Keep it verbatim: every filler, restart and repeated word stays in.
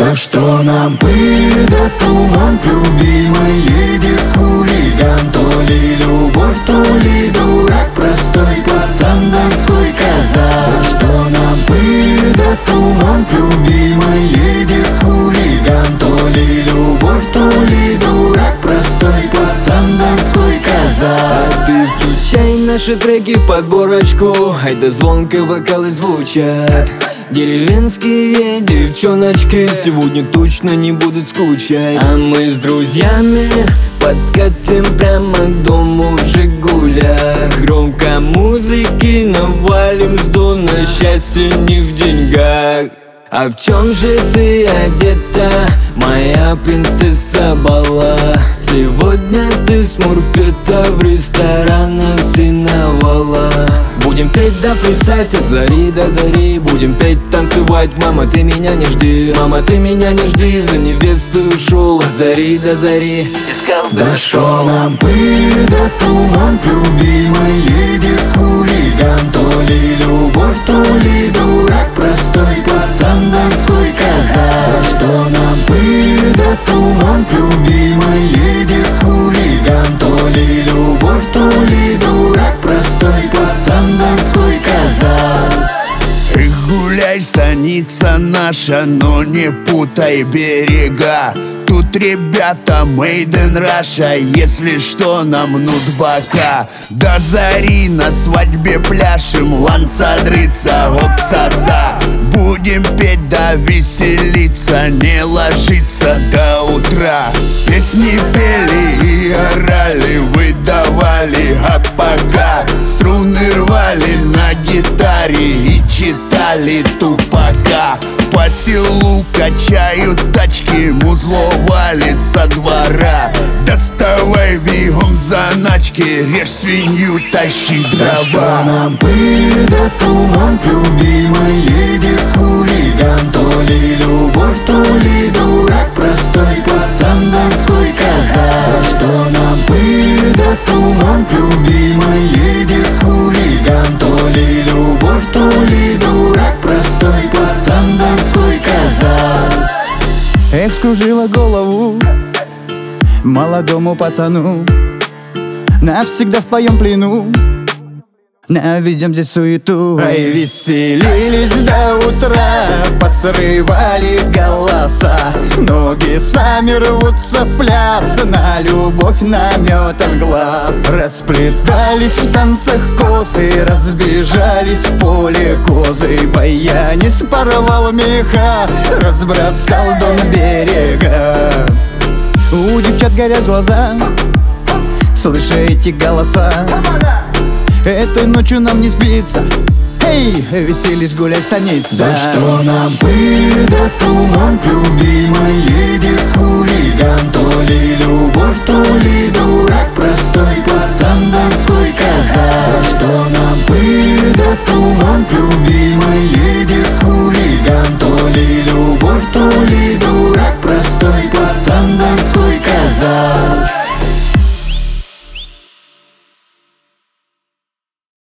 Да что нам пыль, да туман, любимый едет хулиган. То ли любовь, то ли дурак, простой пацан, донской казак. Да что нам пыль, да туман, любимый едет хулиган. То ли любовь, то ли дурак, простой пацан, донской казак. А ты включай наши треки в подборочку, это звонко вокалы звучат. Деревенские девчоночки сегодня точно не будут скучать. А мы с друзьями подкатим прямо к дому в Жигулях. Громко музыки навалим с дона, счастье не в деньгах. А в чем же ты одета, моя принцесса бала? Сегодня ты с Мурфета в ресторанах синовала. Будем петь да плясать от зари до зари, будем петь, танцевать, мама, ты меня не жди. Мама, ты меня не жди, за невестой ушел от зари до зари. Искал, да что нам пыль, да туман, любимый едет хулиган. То ли любовь, то ли дурак, простой пацан, донской казак. Да что нам пыль, да туман, любимый едет хулиган. То ли любовь, то ли дурак, простой пацан, донской казак. Эх, гуляй, станица наша, но не путай берега. Тут ребята made in Russia, если что, намнут бока. До зари на свадьбе пляшем, ланцадрица, опцаца. Будем петь да веселиться, не ложиться до утра. Песни пели и орали, выдавали, а пока струны рвали на гитаре и читали Тупака. По селу качают тачки, музло валит со двора. Доставай бегом заначки, режь свинью, тащи дрова. Да что нам пыль, да туман, любимый едет хулиган. То ли любовь, то ли дурак, простой пацан, донской казак. Да что нам пыль, да туман, любимый едет хулиган. То ли любовь, то ли дурак, простой пацан, донской казак. Эх, скружила голову молодому пацану, навсегда в твоем плену. Наведем здесь суету. Ай, веселились до утра, посрывали голоса. Ноги сами рвутся в пляс, на любовь наметан глаз. Расплетались в танцах косы, разбежались в поле козы. Баянист порвал меха, разбросал дон берега. У девчат горят глаза, слыша эти голоса. Этой ночью нам не спится, эй, веселись, гуляй, станица. Да что нам пыль, да туман, любимый едет хулиган. То ли любовь, то ли дурак, простой пацан, донской казак. Да что нам пыль, да туман, любимый